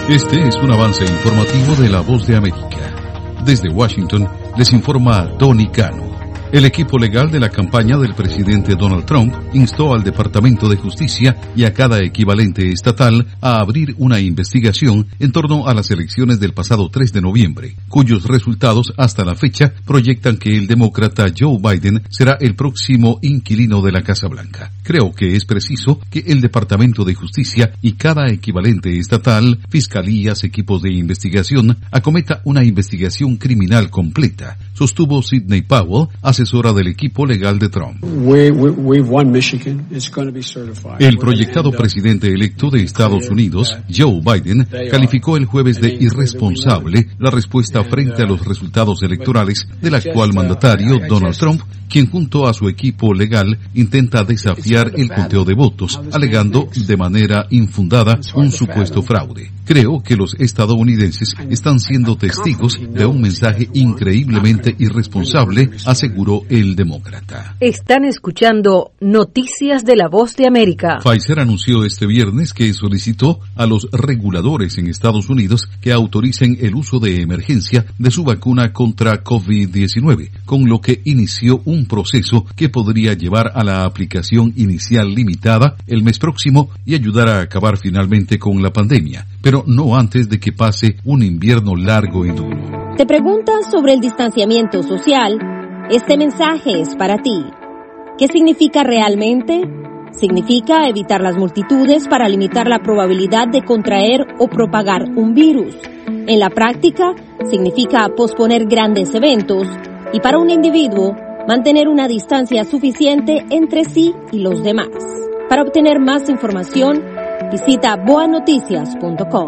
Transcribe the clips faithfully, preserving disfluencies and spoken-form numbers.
Este es un avance informativo de La Voz de América. Desde Washington les informa Tony Cano. El equipo legal de la campaña del presidente Donald Trump instó al Departamento de Justicia y a cada equivalente estatal a abrir una investigación en torno a las elecciones del pasado tres de noviembre, cuyos resultados hasta la fecha proyectan que el demócrata Joe Biden será el próximo inquilino de la Casa Blanca. Creo que es preciso que el Departamento de Justicia y cada equivalente estatal, fiscalías, equipos de investigación, acometa una investigación criminal completa, sostuvo Sidney Powell, asesora del equipo legal de Trump. We, we, we've won Michigan. It's going to be certified. El proyectado presidente electo de Estados Unidos, Joe Biden, calificó el jueves de irresponsable la respuesta frente a los resultados electorales del actual mandatario Donald Trump, quien junto a su equipo legal intenta desafiar el conteo de votos, alegando de manera infundada un supuesto fraude. Creo que los estadounidenses están siendo testigos de un mensaje increíblemente irresponsable, aseguró el demócrata. Están escuchando Noticias de La Voz de América. Pfizer anunció este viernes que solicitó a los reguladores en Estados Unidos que autoricen el uso de emergencia de su vacuna contra COVID diecinueve, con lo que inició un proceso que podría llevar a la aplicación inicial limitada el mes próximo y ayudar a acabar finalmente con la pandemia, pero no antes de que pase un invierno largo y duro. ¿Te preguntas sobre el distanciamiento social? Este mensaje es para ti. ¿Qué significa realmente? Significa evitar las multitudes para limitar la probabilidad de contraer o propagar un virus. En la práctica, significa posponer grandes eventos y para un individuo, mantener una distancia suficiente entre sí y los demás. Para obtener más información, visita boa noticias punto com.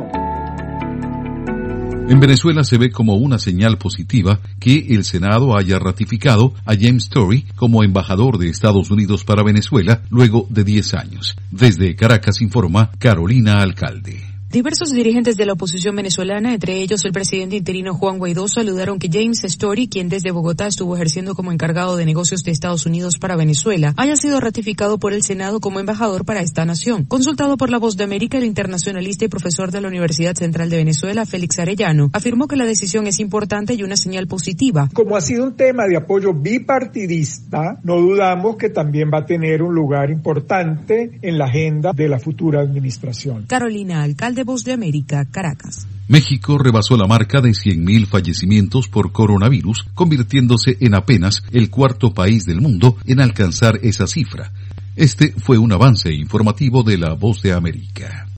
En Venezuela se ve como una señal positiva que el Senado haya ratificado a James Story como embajador de Estados Unidos para Venezuela luego de diez años. Desde Caracas informa Carolina Alcalde. Diversos dirigentes de la oposición venezolana, entre ellos el presidente interino Juan Guaidó, saludaron que James Story, quien desde Bogotá estuvo ejerciendo como encargado de negocios de Estados Unidos para Venezuela, haya sido ratificado por el Senado como embajador para esta nación. Consultado por La Voz de América, el internacionalista y profesor de la Universidad Central de Venezuela, Félix Arellano, afirmó que la decisión es importante y una señal positiva. Como ha sido un tema de apoyo bipartidista, no dudamos que también va a tener un lugar importante en la agenda de la futura administración. Carolina Alcalde, Voz de América, Caracas. México rebasó la marca de cien mil fallecimientos por coronavirus, convirtiéndose en apenas el cuarto país del mundo en alcanzar esa cifra. Este fue un avance informativo de La Voz de América.